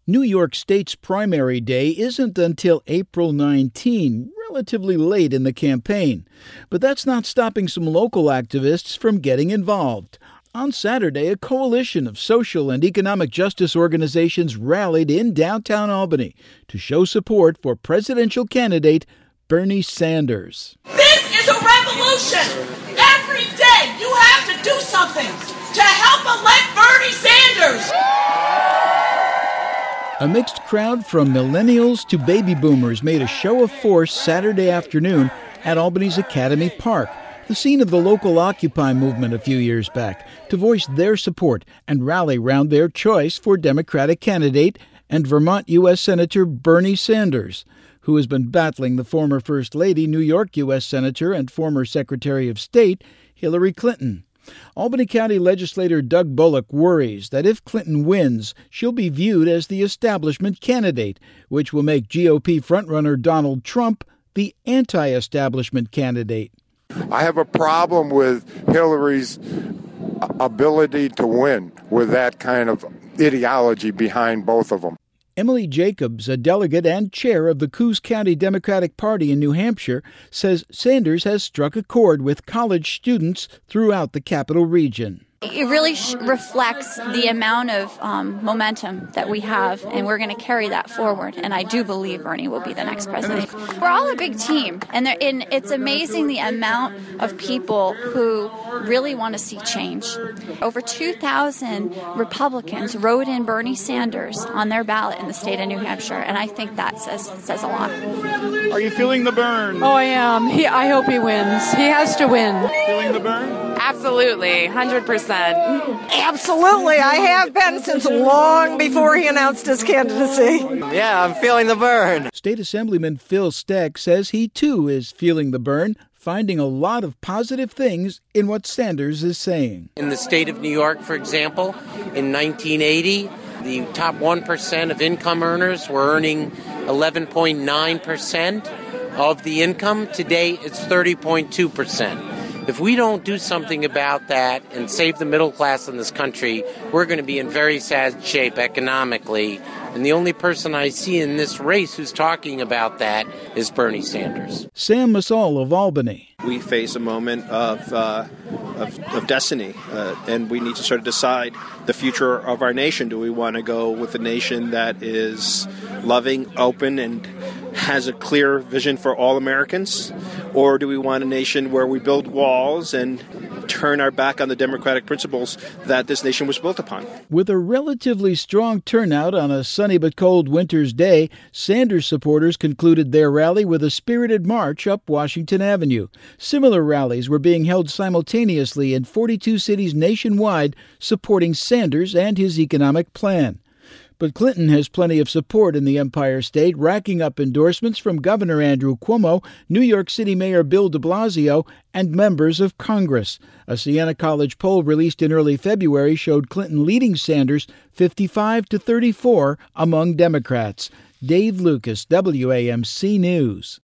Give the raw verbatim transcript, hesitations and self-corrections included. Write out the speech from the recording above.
New York State's primary day isn't until April nineteenth, relatively late in the campaign. But that's not stopping some local activists from getting involved. On Saturday, a coalition of social and economic justice organizations rallied in downtown Albany to show support for presidential candidate Bernie Sanders. This is a revolution. Every day you have to do something to help elect Bernie Sanders. A mixed crowd from millennials to baby boomers made a show of force Saturday afternoon at Albany's Academy Park, the scene of the local Occupy movement a few years back, to voice their support and rally round their choice for Democratic candidate and Vermont U S Senator Bernie Sanders, who has been battling the former First Lady, New York U S Senator and former Secretary of State Hillary Clinton. Albany County legislator Doug Bullock worries that if Clinton wins, she'll be viewed as the establishment candidate, which will make G O P frontrunner Donald Trump the anti-establishment candidate. I have a problem with Hillary's ability to win with that kind of ideology behind both of them. Emily Jacobs, a delegate and chair of the Coos County Democratic Party in New Hampshire, says Sanders has struck a chord with college students throughout the capital region. It really sh- reflects the amount of um, momentum that we have, and we're going to carry that forward. And I do believe Bernie will be the next president. We're all a big team, and, and it's amazing the amount of people who really want to see change. Over two thousand Republicans wrote in Bernie Sanders on their ballot in the state of New Hampshire, and I think that says says a lot. Are you feeling the burn? Oh, I am. He, I hope he wins. He has to win. Feeling the burn? Absolutely, one hundred percent. Absolutely. I have been since long before he announced his candidacy. Yeah, I'm feeling the burn. State Assemblyman Phil Steck says he, too, is feeling the burn, finding a lot of positive things in what Sanders is saying. In the state of New York, for example, in nineteen eighty, the top one percent of income earners were earning eleven point nine percent of the income. Today, it's thirty point two percent. If we don't do something about that and save the middle class in this country, we're going to be in very sad shape economically. And the only person I see in this race who's talking about that is Bernie Sanders. Sam Masal of Albany. We face a moment of uh, of, of destiny, uh, and we need to sort of decide the future of our nation. Do we want to go with a nation that is loving, open, and has a clear vision for all Americans? Or do we want a nation where we build walls and turn our back on the democratic principles that this nation was built upon? With a relatively strong turnout on a sunny but cold winter's day, Sanders supporters concluded their rally with a spirited march up Washington Avenue. Similar rallies were being held simultaneously in forty-two cities nationwide supporting Sanders and his economic plan. But Clinton has plenty of support in the Empire State, racking up endorsements from Governor Andrew Cuomo, New York City Mayor Bill de Blasio, and members of Congress. A Siena College poll released in early February showed Clinton leading Sanders fifty-five to thirty-four among Democrats. Dave Lucas, W A M C News.